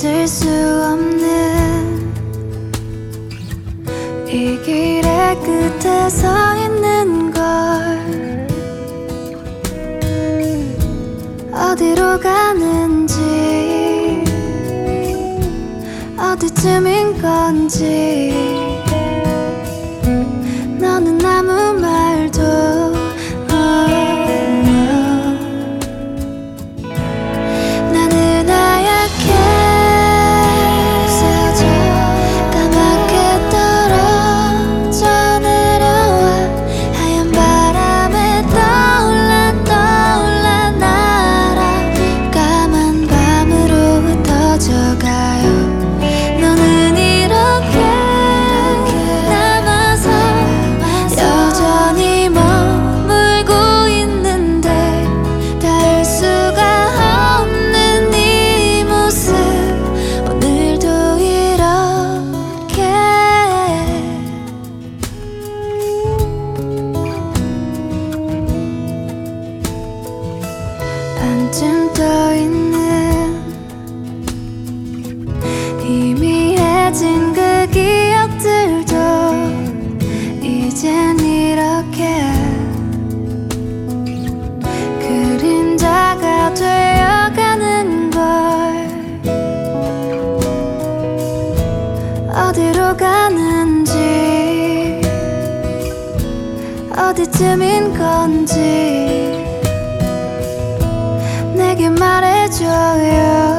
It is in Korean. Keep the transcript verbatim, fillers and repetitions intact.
있을 수 없는 이 길의 끝에 서 있는 걸 어디로 가는지 어디쯤인 건지 너는 아무 말도 oh, oh. 나는 하얗게 부서져 까맣게 떨어져 내려와 하얀 바람에 떠올라 떠올라 날아 까만 밤으로 흩어져가요. 너는 이렇게 남아서 여전히 머물고 있는데 닿을 수가 없는 네 모습 오늘도 이렇게 반쯤 떠있는 희미해진 그 기억들도 이젠 이렇게 그림자가 되어가는 걸 어디로 가는지 어디쯤인 건지 내게 말해줘요.